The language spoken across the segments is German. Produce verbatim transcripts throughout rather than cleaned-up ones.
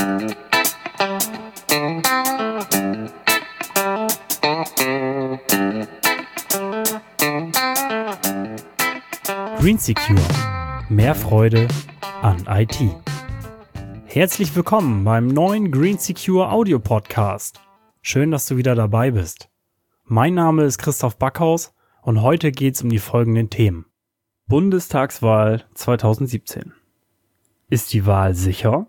GreenSecure. Mehr Freude an I T. Herzlich willkommen beim neuen GreenSecure Audio Podcast. Schön, dass du wieder dabei bist. Mein Name ist Christoph Backhaus und heute geht es um die folgenden Themen. Bundestagswahl zwanzig siebzehn. Ist die Wahl sicher?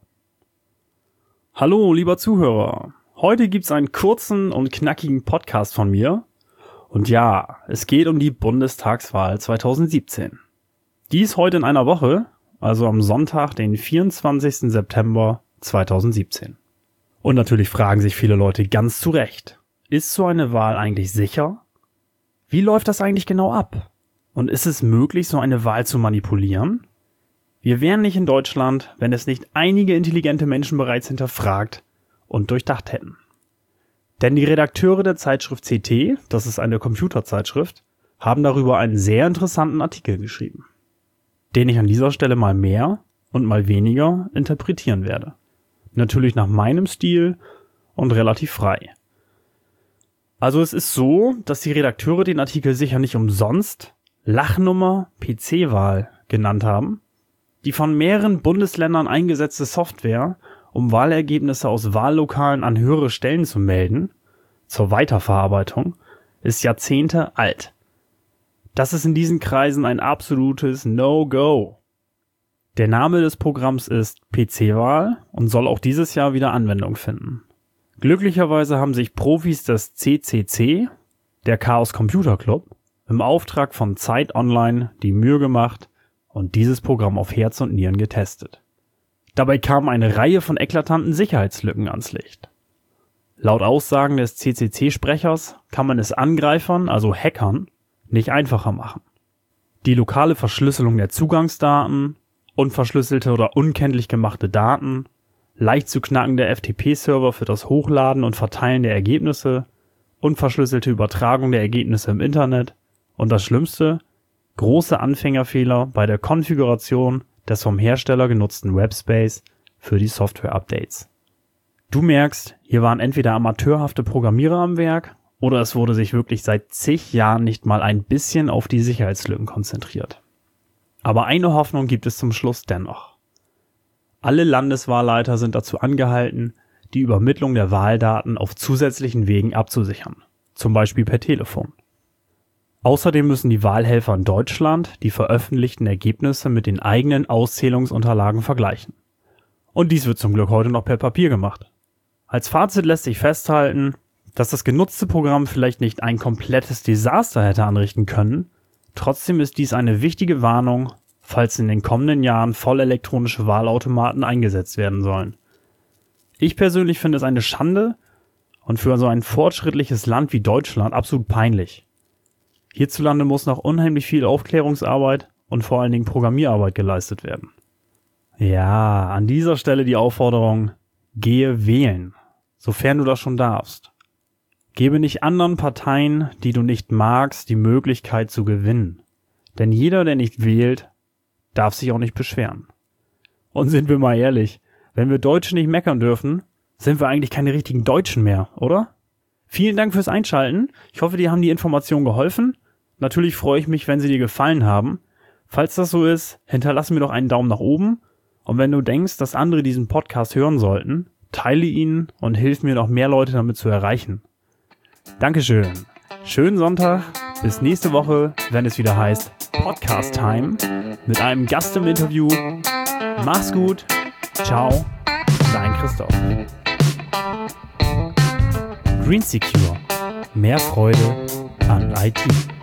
Hallo, lieber Zuhörer. Heute gibt es einen kurzen und knackigen Podcast von mir. Und ja, es geht um die Bundestagswahl zwanzig siebzehn. Die ist heute in einer Woche, also am Sonntag, den vierundzwanzigsten September zweitausendsiebzehn. Und natürlich fragen sich viele Leute ganz zu Recht, ist so eine Wahl eigentlich sicher? Wie läuft das eigentlich genau ab? Und ist es möglich, so eine Wahl zu manipulieren? Wir wären nicht in Deutschland, wenn es nicht einige intelligente Menschen bereits hinterfragt und durchdacht hätten. Denn die Redakteure der Zeitschrift C T, das ist eine Computerzeitschrift, haben darüber einen sehr interessanten Artikel geschrieben, den ich an dieser Stelle mal mehr und mal weniger interpretieren werde. Natürlich nach meinem Stil und relativ frei. Also es ist so, dass die Redakteure den Artikel sicher nicht umsonst Lachnummer P C-Wahl genannt haben, die von mehreren Bundesländern eingesetzte Software, um Wahlergebnisse aus Wahllokalen an höhere Stellen zu melden, zur Weiterverarbeitung, ist Jahrzehnte alt. Das ist in diesen Kreisen ein absolutes No-Go. Der Name des Programms ist P C-Wahl und soll auch dieses Jahr wieder Anwendung finden. Glücklicherweise haben sich Profis des C C C, der Chaos Computer Club, im Auftrag von Zeit Online die Mühe gemacht und dieses Programm auf Herz und Nieren getestet. Dabei kam eine Reihe von eklatanten Sicherheitslücken ans Licht. Laut Aussagen des C C C-Sprechers kann man es Angreifern, also Hackern, nicht einfacher machen. Die lokale Verschlüsselung der Zugangsdaten, unverschlüsselte oder unkenntlich gemachte Daten, leicht zu knackende F T P-Server für das Hochladen und Verteilen der Ergebnisse, unverschlüsselte Übertragung der Ergebnisse im Internet und das Schlimmste, große Anfängerfehler bei der Konfiguration des vom Hersteller genutzten Webspace für die Software-Updates. Du merkst, hier waren entweder amateurhafte Programmierer am Werk oder es wurde sich wirklich seit zig Jahren nicht mal ein bisschen auf die Sicherheitslücken konzentriert. Aber eine Hoffnung gibt es zum Schluss dennoch. Alle Landeswahlleiter sind dazu angehalten, die Übermittlung der Wahldaten auf zusätzlichen Wegen abzusichern, zum Beispiel per Telefon. Außerdem müssen die Wahlhelfer in Deutschland die veröffentlichten Ergebnisse mit den eigenen Auszählungsunterlagen vergleichen. Und dies wird zum Glück heute noch per Papier gemacht. Als Fazit lässt sich festhalten, dass das genutzte Programm vielleicht nicht ein komplettes Desaster hätte anrichten können, trotzdem ist dies eine wichtige Warnung, falls in den kommenden Jahren vollelektronische Wahlautomaten eingesetzt werden sollen. Ich persönlich finde es eine Schande und für so ein fortschrittliches Land wie Deutschland absolut peinlich. Hierzulande muss noch unheimlich viel Aufklärungsarbeit und vor allen Dingen Programmierarbeit geleistet werden. Ja, an dieser Stelle die Aufforderung, gehe wählen, sofern du das schon darfst. Gebe nicht anderen Parteien, die du nicht magst, die Möglichkeit zu gewinnen. Denn jeder, der nicht wählt, darf sich auch nicht beschweren. Und sind wir mal ehrlich, wenn wir Deutsche nicht meckern dürfen, sind wir eigentlich keine richtigen Deutschen mehr, oder? Vielen Dank fürs Einschalten. Ich hoffe, dir haben die Informationen geholfen. Natürlich freue ich mich, wenn sie dir gefallen haben. Falls das so ist, hinterlasse mir doch einen Daumen nach oben. Und wenn du denkst, dass andere diesen Podcast hören sollten, teile ihn und hilf mir noch mehr Leute damit zu erreichen. Dankeschön. Schönen Sonntag. Bis nächste Woche, wenn es wieder heißt Podcast Time mit einem Gast im Interview. Mach's gut. Ciao. Dein Christoph. GreenSecure. Mehr Freude an I T.